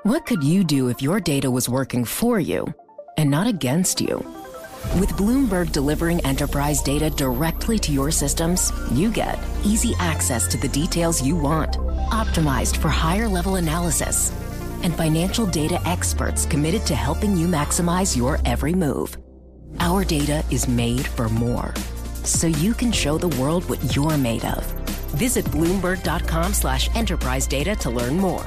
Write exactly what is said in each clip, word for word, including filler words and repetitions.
What could you do if your data was working for you and not against you? With Bloomberg delivering enterprise data directly to your systems, you get easy access to the details you want, optimized for higher level analysis, and financial data experts committed to helping you maximize your every move. Our data is made for more, so you can show the world what you're made of. Visit Bloomberg.com slash enterprise data to learn more.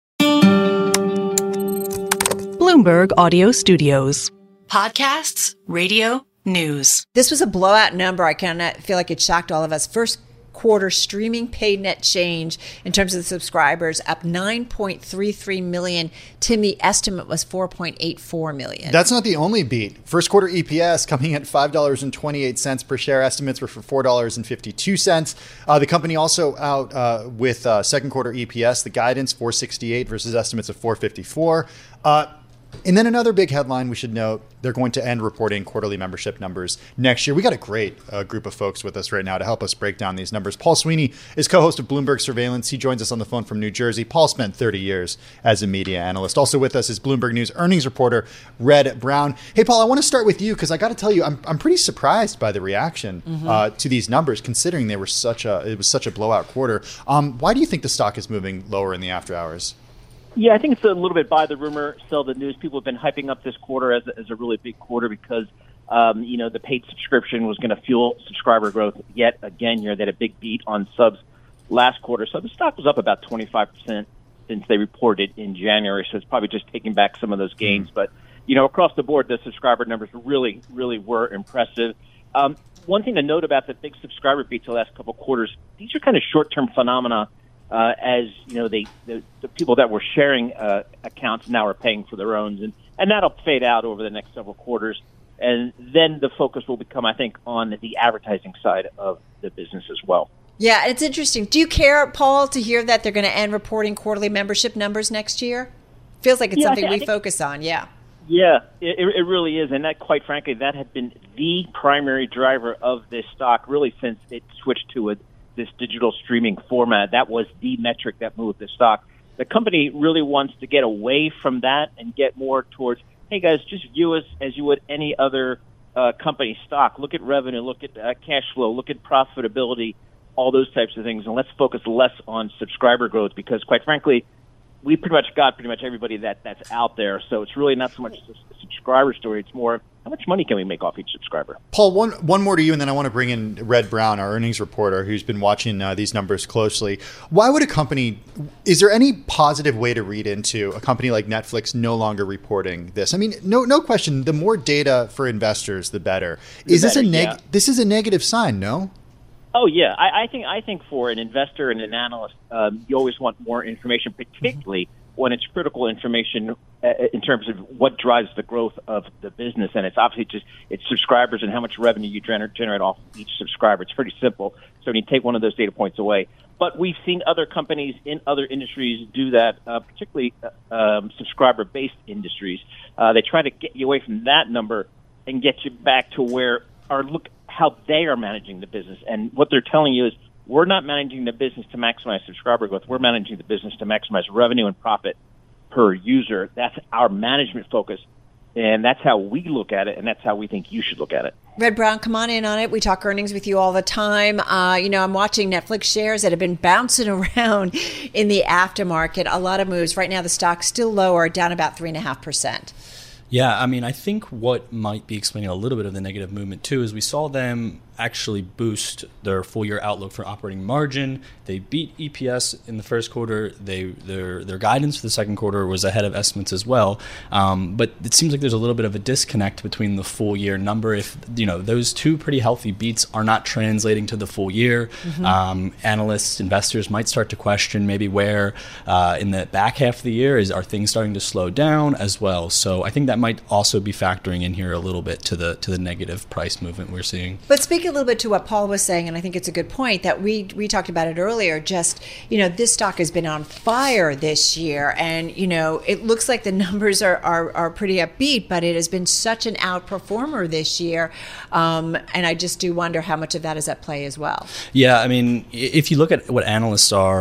Bloomberg Audio Studios. Podcasts, radio, news. This was a blowout number. I kind of feel like it shocked all of us. First quarter streaming paid net change in terms of the subscribers up nine point three three million. Tim, the estimate was four point eight four million. That's not the only beat. First quarter E P S coming at five dollars and twenty-eight cents per share. Estimates were for four dollars and fifty-two cents. Uh, the company also out uh, with uh, second quarter E P S, the guidance four sixty-eight versus estimates of four fifty-four. Uh, And then another big headline we should note, they're going to end reporting quarterly membership numbers next year. We got a great uh, group of folks with us right now to help us break down these numbers. Paul Sweeney is co-host of Bloomberg Surveillance. He joins us on the phone from New Jersey. Paul spent thirty years as a media analyst. Also with us is Bloomberg News earnings reporter Red Brown. Hey, Paul, I want to start with you because I got to tell you, I'm I'm pretty surprised by the reaction mm-hmm. uh, to these numbers, considering they were such a it was such a blowout quarter. Um, why do you think the stock is moving lower in the after hours? Yeah, I think it's a little bit buy the rumor, sell the news. People have been hyping up this quarter as a, as a really big quarter because, um, you know, the paid subscription was going to fuel subscriber growth yet again here. They had a big beat on subs last quarter. So the stock was up about twenty-five percent since they reported in January. So it's probably just taking back some of those gains. Mm-hmm. But, you know, across the board, the subscriber numbers really, really were impressive. Um, one thing to note about the big subscriber beats the last couple of quarters, these are kind of short-term phenomena. Uh, as you know, they, the, the people that were sharing uh, accounts now are paying for their own, and, and that'll fade out over the next several quarters. And then the focus will become, I think, on the advertising side of the business as well. Yeah, it's interesting. Do you care, Paul, to hear that they're going to end reporting quarterly membership numbers next year? Feels like it's yeah, something th- we think, focus on, yeah. Yeah, it, it really is. And that, quite frankly, that had been the primary driver of this stock really since it switched to a this digital streaming format. That was the metric that moved the stock. The company really wants to get away from that and get more towards, hey guys, just view us as you would any other uh, company stock. Look at revenue, look at uh, cash flow, look at profitability, all those types of things, and let's focus less on subscriber growth because, quite frankly, we pretty much got pretty much everybody that, that's out there. So it's really not so much a subscriber story. It's more how much money can we make off each subscriber? Paul, one one more to you, and then I want to bring in Red Brown, our earnings reporter, who's been watching uh, these numbers closely. Why would a company, is there any positive way to read into a company like Netflix no longer reporting this? I mean, no no question, the more data for investors, the better. The is better, this a neg- yeah. This is a negative sign, no? Oh yeah, I, I think I think for an investor and an analyst, um, you always want more information, particularly when it's critical information uh, in terms of what drives the growth of the business. And it's obviously just it's subscribers and how much revenue you gener- generate off each subscriber. It's pretty simple. So when you take one of those data points away, but we've seen other companies in other industries do that, uh, particularly uh, um, subscriber-based industries. Uh, they try to get you away from that number and get you back to where or look how they are managing the business. And what they're telling you is we're not managing the business to maximize subscriber growth. We're managing the business to maximize revenue and profit per user. That's our management focus. And that's how we look at it, and that's how we think you should look at it. Red Brown, come on in on it. We talk earnings with you all the time. Uh, you know, I'm watching Netflix shares that have been bouncing around in the aftermarket. A lot of moves. Right now, the stock's still lower, down about three point five percent. Yeah, I mean, I think what might be explaining a little bit of the negative movement, too, is we saw them actually boost their full-year outlook for operating margin. They beat E P S in the first quarter. They their their guidance for the second quarter was ahead of estimates as well. Um, but it seems like there's a little bit of a disconnect between the full-year number. If you know those two pretty healthy beats are not translating to the full year, mm-hmm. um, analysts, investors might start to question maybe where uh, in the back half of the year is are things starting to slow down as well. So I think that might also be factoring in here a little bit to the to the negative price movement we're seeing. But speaking a little bit to what Paul was saying, and I think it's a good point that we we talked about it earlier, just, you know, this stock has been on fire this year, and, you know, it looks like the numbers are, are, are pretty upbeat, but it has been such an outperformer this year, um, and I just do wonder how much of that is at play as well. Yeah, I mean, if you look at what analysts are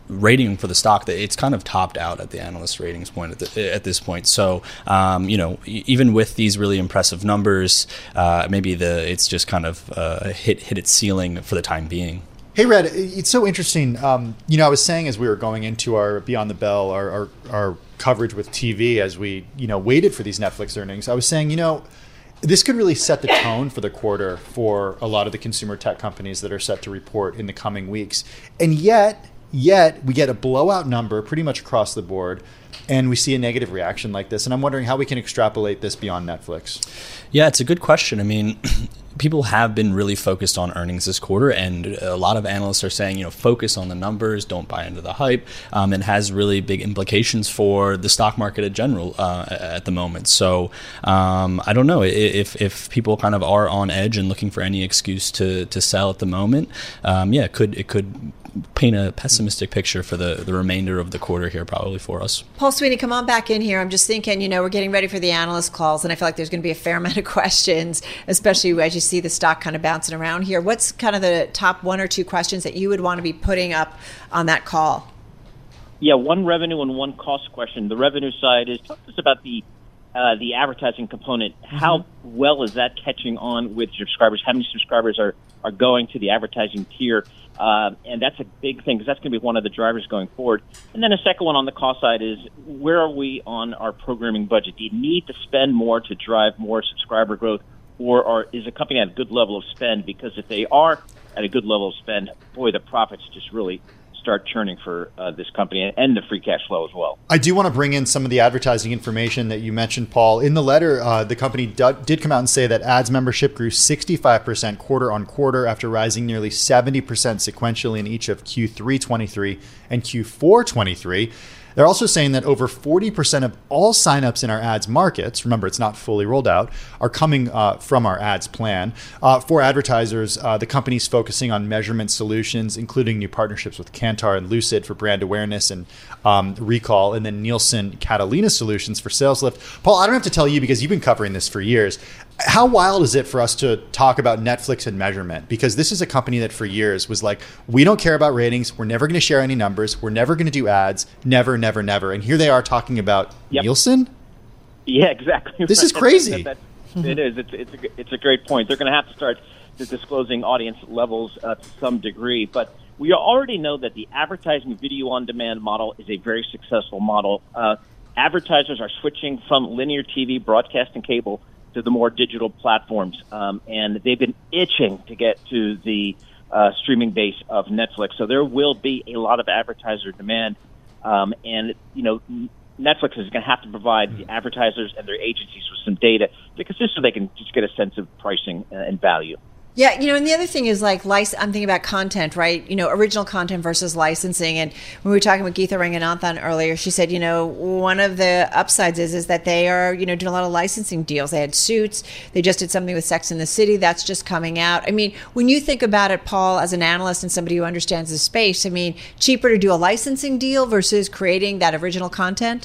rating for the stock, that it's kind of topped out at the analyst ratings point at, the, at this point. So, um, you know, even with these really impressive numbers, uh, maybe the it's just kind of uh, hit hit its ceiling for the time being. Hey, Red, it's so interesting. Um, you know, I was saying as we were going into our Beyond the Bell, our, our, our coverage with T V, as we, you know, waited for these Netflix earnings, I was saying, you know, this could really set the tone for the quarter for a lot of the consumer tech companies that are set to report in the coming weeks. And yet, yet we get a blowout number pretty much across the board, and we see a negative reaction like this. And I'm wondering how we can extrapolate this beyond Netflix. Yeah, it's a good question. I mean, people have been really focused on earnings this quarter, and a lot of analysts are saying, you know, focus on the numbers, don't buy into the hype, um, and has really big implications for the stock market in general uh, at the moment. So um, I don't know if if people kind of are on edge and looking for any excuse to to sell at the moment. Um, yeah, it could it could paint a pessimistic picture for the, the remainder of the quarter here, probably for us. Paul Sweeney, come on back in here. I'm just thinking, you know, we're getting ready for the analyst calls, and I feel like there's going to be a fair amount of questions, especially as you see the stock kind of bouncing around here. What's kind of the top one or two questions that you would want to be putting up on that call? Yeah, one revenue and one cost question. The revenue side is, talk to us about the uh, the advertising component. Mm-hmm. How well is that catching on with subscribers? How many subscribers are, are going to the advertising tier? Uh, and that's a big thing because that's going to be one of the drivers going forward. And then a second one on the cost side is, where are we on our programming budget? Do you need to spend more to drive more subscriber growth, or are, is a company at a good level of spend? Because if they are at a good level of spend, boy, the profits just really start churning for uh, this company, and the free cash flow as well. I do want to bring in some of the advertising information that you mentioned, Paul. In the letter, uh, the company d- did come out and say that ads membership grew sixty-five percent quarter on quarter after rising nearly seventy percent sequentially in each of Q three twenty-three and Q four twenty-three. They're also saying that over forty percent of all signups in our ads markets, remember it's not fully rolled out, are coming uh, from our ads plan. Uh, for advertisers, uh, the company's focusing on measurement solutions, including new partnerships with Kantar and Lucid for brand awareness and um, recall, and then Nielsen Catalina solutions for sales lift. Paul, I don't have to tell you because you've been covering this for years. How wild is it for us to talk about Netflix and measurement? Because this is a company that for years was like, we don't care about ratings. We're never going to share any numbers. We're never going to do ads. Never, never, never. And here they are talking about yep. Nielsen? Yeah, exactly. This is crazy. that, that, it is. It's, it's, a, it's a great point. They're going to have to start disclosing audience levels uh, to some degree. But we already know that the advertising video on demand model is a very successful model. Uh, advertisers are switching from linear T V, broadcast, and cable to the more digital platforms. Um, and they've been itching to get to the uh, streaming base of Netflix. So there will be a lot of advertiser demand. Um, and, you know, Netflix is going to have to provide the advertisers and their agencies with some data because just so they can just get a sense of pricing and value. Yeah, you know, and the other thing is like, lic- I'm thinking about content, right? You know, original content versus licensing. And when we were talking with Geetha Ranganathan earlier, she said, you know, one of the upsides is is that they are, you know, doing a lot of licensing deals. They had Suits. They just did something with Sex and the City. That's just coming out. I mean, when you think about it, Paul, as an analyst and somebody who understands the space, I mean, cheaper to do a licensing deal versus creating that original content?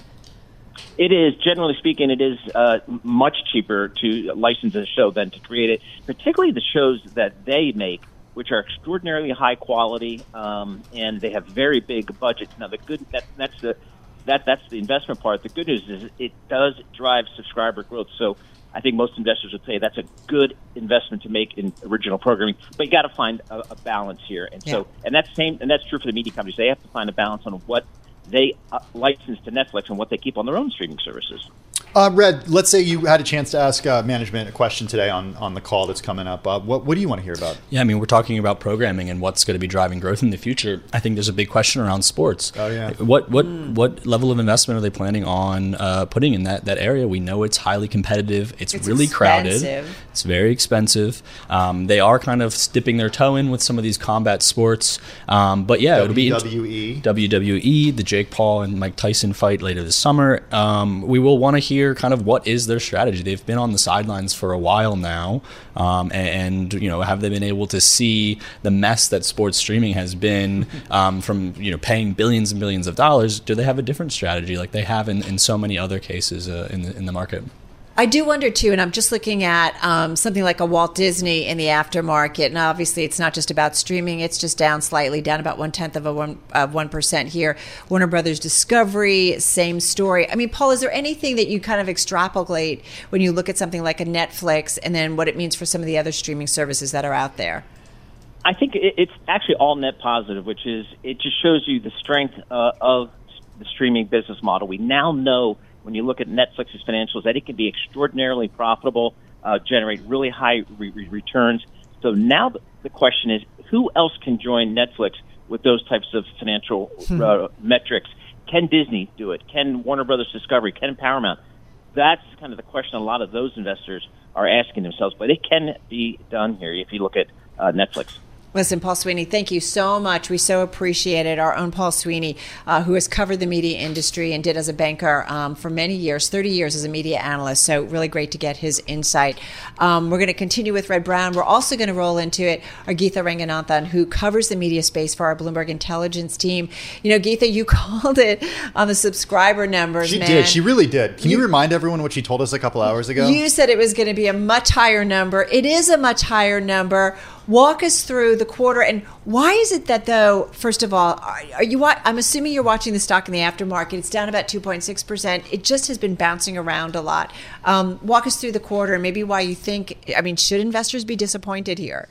It is, generally speaking, it is uh, much cheaper to license a show than to create it, particularly the shows that they make, which are extraordinarily high quality, um, and they have very big budgets. Now, the good that, that's the that that's the investment part. The good news is it does drive subscriber growth. So I think most investors would say that's a good investment to make in original programming. But you got to find a, a balance here, and so yeah. and that's same and that's true for the media companies. They have to find a balance on what they uh, license to Netflix and what they keep on their own streaming services. Uh, Red, let's say you had a chance to ask uh, management a question today on, on the call that's coming up. Uh, what, what do you want to hear about? Yeah, I mean, we're talking about programming and what's going to be driving growth in the future. I think there's a big question around sports. Oh, yeah. What what mm. what level of investment are they planning on uh, putting in that, that area? We know it's highly competitive. It's, it's really expensive. crowded. It's very expensive. Um, they are kind of dipping their toe in with some of these combat sports. Um, but yeah, it'll be W W E. W W E, the Jake Paul and Mike Tyson fight later this summer. Um, we will want to hear kind of what is their strategy. They've been on the sidelines for a while now, um, and, and you know, have they been able to see the mess that sports streaming has been um, from you know paying billions and billions of dollars? Do they have a different strategy like they have in, in so many other cases uh, in the in the market? I do wonder too, and I'm just looking at um, something like a Walt Disney in the aftermarket, and obviously it's not just about streaming; it's just down slightly, down about one tenth of a one of one percent here. Warner Brothers Discovery, same story. I mean, Paul, is there anything that you kind of extrapolate when you look at something like a Netflix, and then what it means for some of the other streaming services that are out there? I think it's actually all net positive, which is it just shows you the strength uh, of the streaming business model. We now know, when you look at Netflix's financials, that it can be extraordinarily profitable, uh, generate really high re- re- returns. So now the question is, who else can join Netflix with those types of financial uh, metrics? Can Disney do it? Can Warner Brothers Discovery? Can Paramount? That's kind of the question a lot of those investors are asking themselves. But it can be done here if you look at uh, Netflix. Listen, Paul Sweeney, thank you so much. We so appreciate it. Our own Paul Sweeney, uh, who has covered the media industry and did as a banker um, for many years, thirty years as a media analyst. So really great to get his insight. Um, we're going to continue with Red Brown. We're also going to roll into it our Geetha Ranganathan, who covers the media space for our Bloomberg Intelligence team. You know, Geetha, you called it on the subscriber numbers, She man. did. She really did. Can you, You- remind everyone what she told us a couple hours ago? You said it was going to be a much higher number. It is a much higher number. Walk us through the quarter, and why is it that, though? First of all, are, are you? wa- I'm assuming you're watching the stock in the aftermarket. It's down about two point six percent. It just has been bouncing around a lot. Um, walk us through the quarter and maybe why you think. I mean, should investors be disappointed here?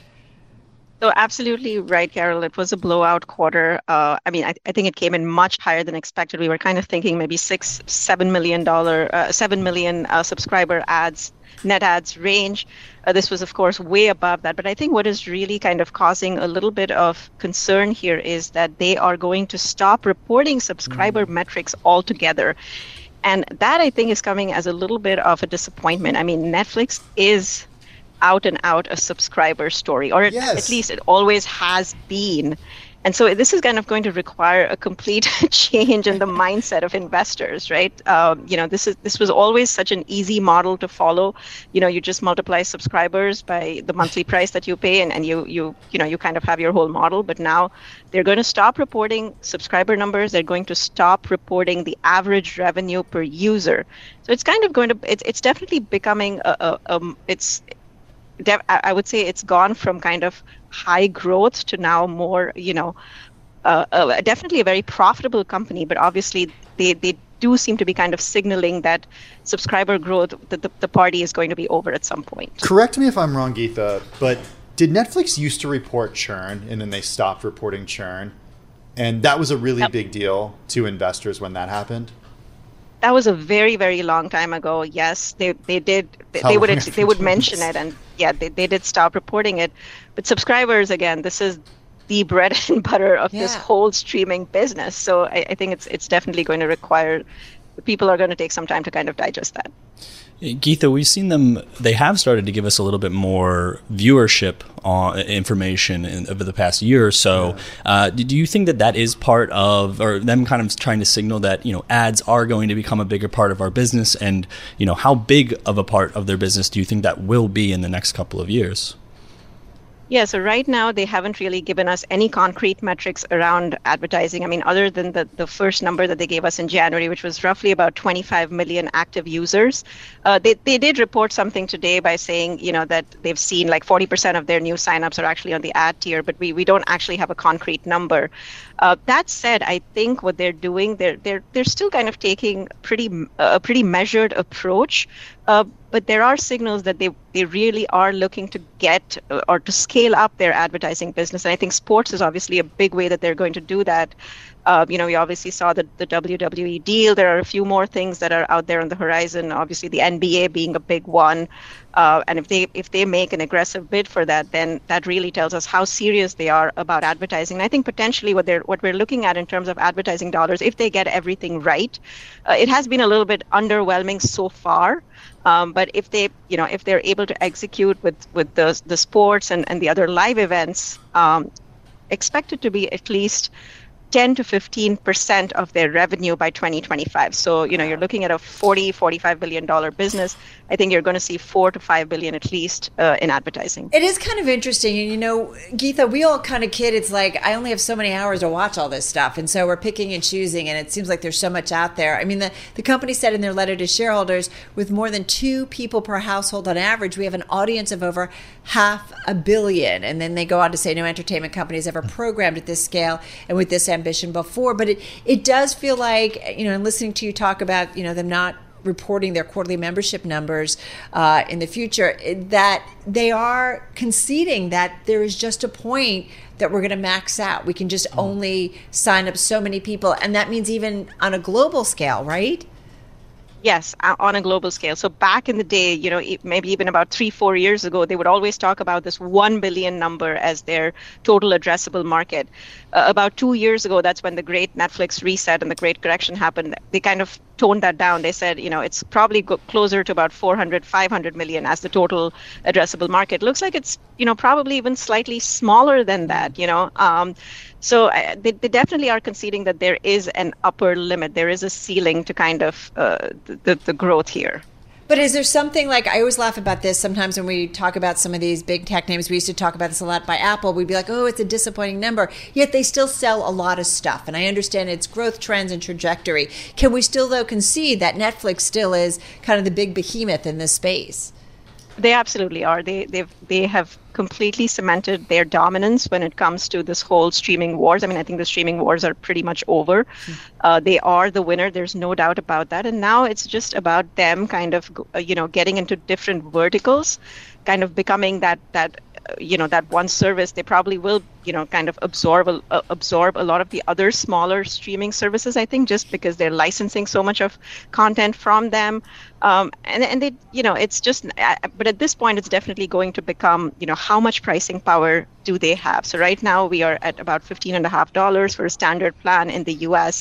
So absolutely right, Carol. It was a blowout quarter. Uh, I mean, I, I think it came in much higher than expected. We were kind of thinking maybe six, seven million dollar, uh, seven million uh, subscriber ads, net ads range. Uh, this was, of course, way above that. But I think what is really kind of causing a little bit of concern here is that they are going to stop reporting subscriber mm. metrics altogether. And that, I think, is coming as a little bit of a disappointment. I mean, Netflix is out and out a subscriber story, or Yes. at least it always has been. And so this is kind of going to require a complete change in the mindset of investors, right? Um, you know, this is this was always such an easy model to follow. You know, you just multiply subscribers by the monthly price that you pay, and, and you you you know you kind of have your whole model. But now they're going to stop reporting subscriber numbers. They're going to stop reporting the average revenue per user. So it's kind of going to it's it's definitely becoming a, a um it's. Def- I would say it's gone from kind of high growth to now more, you know, uh, uh, definitely a very profitable company. But obviously, they, they do seem to be kind of signaling that subscriber growth, that the, the party is going to be over at some point. Correct me if I'm wrong, Geetha, but did Netflix used to report churn and then they stopped reporting churn? And that was a really Yep. big deal to investors when that happened? That was a very, very long time ago. Yes, they they did. They, How they would long they would have we mention done it, and yeah, they, they did stop reporting it. But subscribers, again, this is the bread and butter of this Yeah. whole streaming business. So I, I think it's it's definitely going to require people are going to take some time to kind of digest that. Geetha, we've seen them, they have started to give us a little bit more viewership on information in, over the past year or so. Yeah. Uh, do you think that that is part of, or them kind of trying to signal that, you know, ads are going to become a bigger part of our business? And, you know, how big of a part of their business do you think that will be in the next couple of years? Yeah, so right now they haven't really given us any concrete metrics around advertising. I mean, other than the, the first number that they gave us in January, which was roughly about twenty-five million active users. Uh, they, they did report something today by saying, you know, that they've seen like forty percent of their new signups are actually on the ad tier, but we, we don't actually have a concrete number. Uh, that said, I think what they're doing, they're they're they're still kind of taking pretty a pretty measured approach. Uh, but there are signals that they, they really are looking to get uh, or to scale up their advertising business. And I think sports is obviously a big way that they're going to do that. Uh, you know, we obviously saw the, the W W E deal. There are a few more things that are out there on the horizon, obviously the N B A being a big one. Uh, and if they if they make an aggressive bid for that, then that really tells us how serious they are about advertising. And I think potentially what they're what we're looking at in terms of advertising dollars, if they get everything right, uh, it has been a little bit underwhelming so far. Um, but if they, you know, if they're able to execute with, with the the sports and, and the other live events, um, expect it to be at least ten to fifteen percent of their revenue by twenty twenty-five. So, you know, you're looking at a forty, forty-five billion dollars business. I think you're going to see four to five billion at least uh, in advertising. It is kind of interesting. And, you know, Geetha, we all kind of kid. It's like, I only have so many hours to watch all this stuff. And so we're picking and choosing. And it seems like there's so much out there. I mean, the, the company said in their letter to shareholders, with more than two people per household on average, we have an audience of over half a billion. And then they go on to say no entertainment company has ever programmed at this scale and with this ambition before. But it, it does feel like, you know, and listening to you talk about, you know, them not reporting their quarterly membership numbers uh, in the future, that they are conceding that there is just a point that we're going to max out. We can just oh. only sign up so many people. And that means even on a global scale, right? Yes, on a global scale. So back in the day, you know, maybe even about three, four years ago, they would always talk about this one billion number as their total addressable market. Uh, about two years ago, that's when the great Netflix reset and the great correction happened. They kind of toned that down. They said, you know, it's probably go closer to about four hundred, five hundred million as the total addressable market. Looks like it's, you know, probably even slightly smaller than that, you know. Um, so uh, they, they definitely are conceding that there is an upper limit. There is a ceiling to kind of uh, the, the growth here. But is there something like, I always laugh about this sometimes when we talk about some of these big tech names. We used to talk about this a lot by Apple. We'd be like, oh, it's a disappointing number. Yet they still sell a lot of stuff. And I understand its growth trends and trajectory. Can we still, though, concede that Netflix still is kind of the big behemoth in this space? They absolutely are. They they've they have completely cemented their dominance when it comes to this whole streaming wars. I mean, I think the streaming wars are pretty much over. Mm-hmm. Uh, they are the winner. There's no doubt about that. And now it's just about them kind of, uh, you know, getting into different verticals, kind of becoming that that uh, you know, that one service. They probably will, you know, kind of absorb a, uh, absorb a lot of the other smaller streaming services, I think, just because they're licensing so much of content from them. Um, and, and they, you know, it's just, uh, but at this point, it's definitely going to become, you know, how much pricing power do they have? So right now we are at about fifteen and a half dollars for a standard plan in the U S.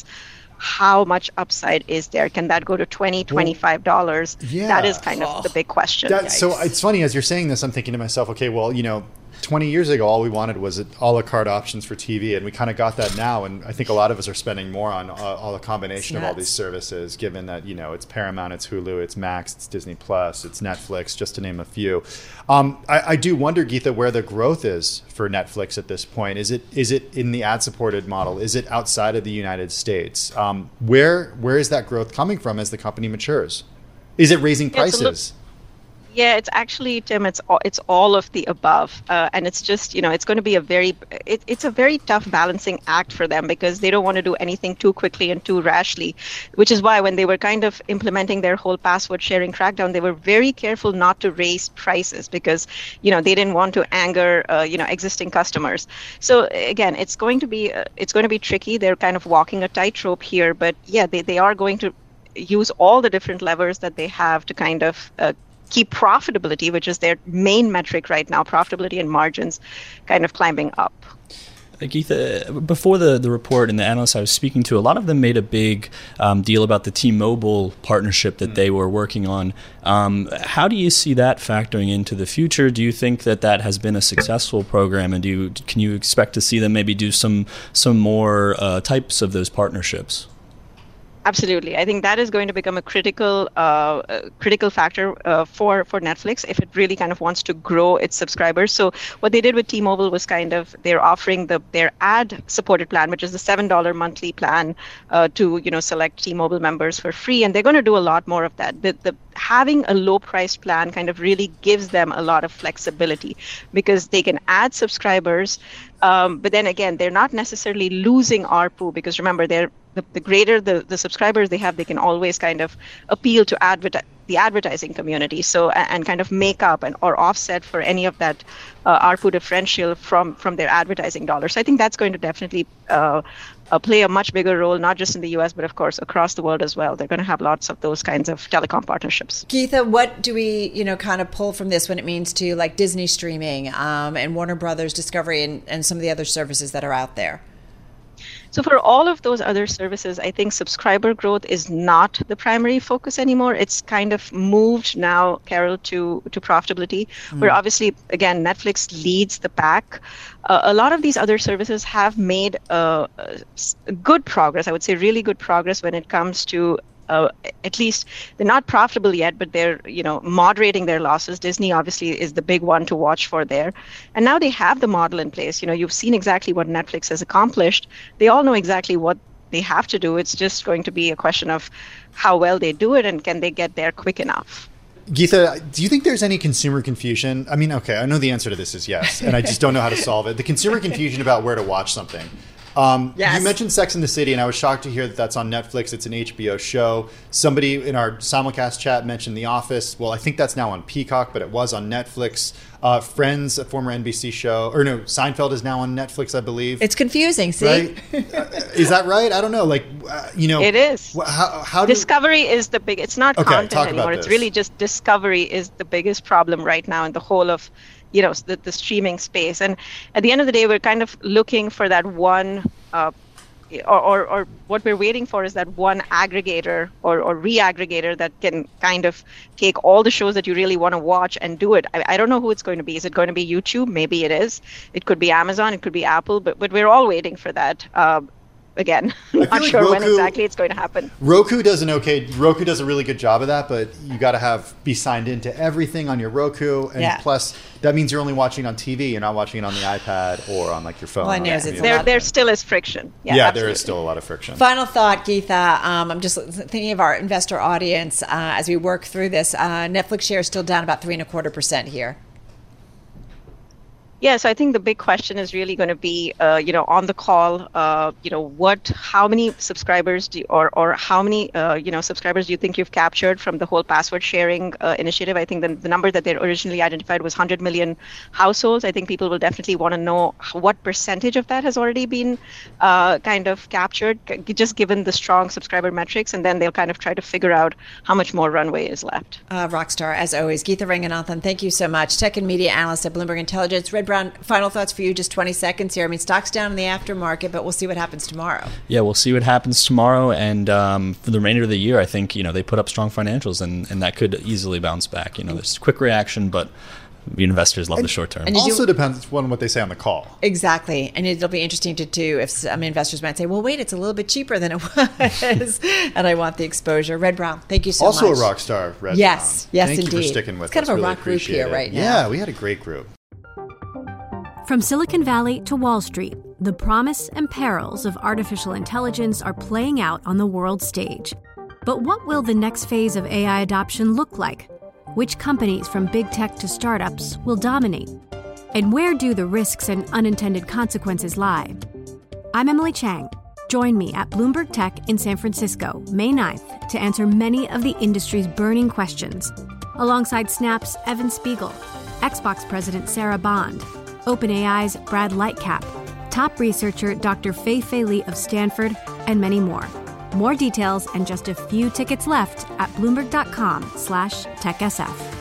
How much upside is there? Can that go to twenty dollars, twenty-five dollars? Yeah. That is kind of the big question. That, so it's funny, as you're saying this, I'm thinking to myself, okay, well, you know, twenty years ago, all we wanted was a la carte options for T V, and we kind of got that now. And I think a lot of us are spending more on uh, all the combination of all these services, given that, you know, it's Paramount, it's Hulu, it's Max, it's Disney Plus, it's Netflix, just to name a few. Um, I, I do wonder, Geetha, where the growth is for Netflix at this point. Is it is it in the ad-supported model? Is it outside of the United States? Um, where where is that growth coming from as the company matures? Is it raising prices? Yeah, it's actually, Tim, it's all, it's all of the above. Uh, and it's just, you know, it's going to be a very, it, it's a very tough balancing act for them because they don't want to do anything too quickly and too rashly, which is why when they were kind of implementing their whole password sharing crackdown, they were very careful not to raise prices because, you know, they didn't want to anger, uh, you know, existing customers. So again, it's going to be, uh, it's going to be tricky. They're kind of walking a tightrope here, but yeah, they, they are going to use all the different levers that they have to kind of uh, keep profitability, which is their main metric right now, profitability and margins kind of climbing up. Geetha, before the, the report and the analysts I was speaking to, a lot of them made a big um, deal about the T-Mobile partnership that mm. they were working on. Um, how do you see that factoring into the future? Do you think that that has been a successful program, and do you, can you expect to see them maybe do some, some more uh, types of those partnerships? Absolutely. I think that is going to become a critical uh, a critical factor uh, for, for Netflix if it really kind of wants to grow its subscribers. So what they did with T-Mobile was kind of, they're offering the their ad-supported plan, which is the seven dollars monthly plan uh, to, you know, select T-Mobile members for free. And they're going to do a lot more of that. The, the having a low-priced plan kind of really gives them a lot of flexibility because they can add subscribers. Um, but then again, they're not necessarily losing A R P U because remember, they're The, the greater the, the subscribers they have, they can always kind of appeal to adverti- the advertising community. So and, and kind of make up and or offset for any of that uh, A R P U differential from from their advertising dollars. So I think that's going to definitely uh, uh, play a much bigger role, not just in the U S, but of course across the world as well. They're going to have lots of those kinds of telecom partnerships. Geetha, what do we, you know, kind of pull from this when it means to like Disney streaming um, and Warner Brothers Discovery and, and some of the other services that are out there? So for all of those other services, I think subscriber growth is not the primary focus anymore. It's kind of moved now, Carol, to, to profitability, mm. where obviously, again, Netflix leads the pack. Uh, a lot of these other services have made uh, good progress, I would say really good progress when it comes to Uh, at least they're not profitable yet, but they're, you know, moderating their losses. Disney obviously is the big one to watch for there. And now they have the model in place. You know, you've seen exactly what Netflix has accomplished. They all know exactly what they have to do. It's just going to be a question of how well they do it and can they get there quick enough. Geetha, do you think there's any consumer confusion? I mean, okay, I know the answer to this is yes, and I just don't know how to solve it. The consumer confusion about where to watch something. Um, yes. You mentioned Sex and the City, and I was shocked to hear that that's on Netflix. It's an H B O show. Somebody in our simulcast chat mentioned The Office. Well, I think that's now on Peacock, but it was on Netflix. Uh, Friends, a former N B C show, or no, Seinfeld is now on Netflix, I believe. It's confusing, see? Right? uh, is that right? I don't know. Like, uh, you know. It is. How, how do, Discovery is the big, it's not okay, content anymore. It's really just discovery is the biggest problem right now in the whole of, you know, the, the streaming space. And at the end of the day, we're kind of looking for that one, uh, or, or, or what we're waiting for is that one aggregator or, or re-aggregator that can kind of take all the shows that you really want to watch and do it. I, I don't know who it's going to be. Is it going to be YouTube? Maybe it is. It could be Amazon. It could be Apple. But, but we're all waiting for that. Um, Again, not like sure Roku, when exactly it's going to happen. Roku does an okay. Roku does a really good job of that, but you got to have be signed into everything on your Roku, and yeah. plus that means you're only watching on T V. You're not watching it on the iPad or on like your phone. Well, I know it's there. There still is friction. Yeah, yeah there is still a lot of friction. Final thought, Geetha. Um, I'm just thinking of our investor audience uh, as we work through this. Uh, Netflix shares still down about three and a quarter percent here. Yeah, so I think the big question is really going to be, uh, you know, on the call, uh, you know, what, how many subscribers do you, or or how many, uh, you know, subscribers do you think you've captured from the whole password sharing uh, initiative? I think the, the number that they originally identified was one hundred million households. I think people will definitely want to know what percentage of that has already been uh, kind of captured, just given the strong subscriber metrics, and then they'll kind of try to figure out how much more runway is left. Uh, Rockstar, as always, Geetha Ranganathan, thank you so much. Tech and media analyst at Bloomberg Intelligence. Red Brown, final thoughts for you, just twenty seconds here. I mean, stock's down in the aftermarket, but we'll see what happens tomorrow. Yeah, we'll see what happens tomorrow. And um, for the remainder of the year, I think, you know, they put up strong financials, and, and that could easily bounce back. You know, there's quick reaction, but investors love and, the short term. And it also do, depends on what they say on the call. Exactly. And it'll be interesting to do if some investors might say, well, wait, it's a little bit cheaper than it was. And I want the exposure. Red Brown, thank you so also much. Also a rock star, Red yes, Brown. Yes, thank indeed. Thank you for sticking with it's us. It's kind of a really rock group here it. right now. Yeah, we had a great group. From Silicon Valley to Wall Street, the promise and perils of artificial intelligence are playing out on the world stage. But what will the next phase of A I adoption look like? Which companies from big tech to startups will dominate? And where do the risks and unintended consequences lie? I'm Emily Chang. Join me at Bloomberg Tech in San Francisco, May ninth, to answer many of the industry's burning questions, alongside Snap's Evan Spiegel, Xbox President Sarah Bond, OpenAI's Brad Lightcap, top researcher Doctor Fei-Fei Li of Stanford, and many more. More details and just a few tickets left at Bloomberg.com slash TechSF.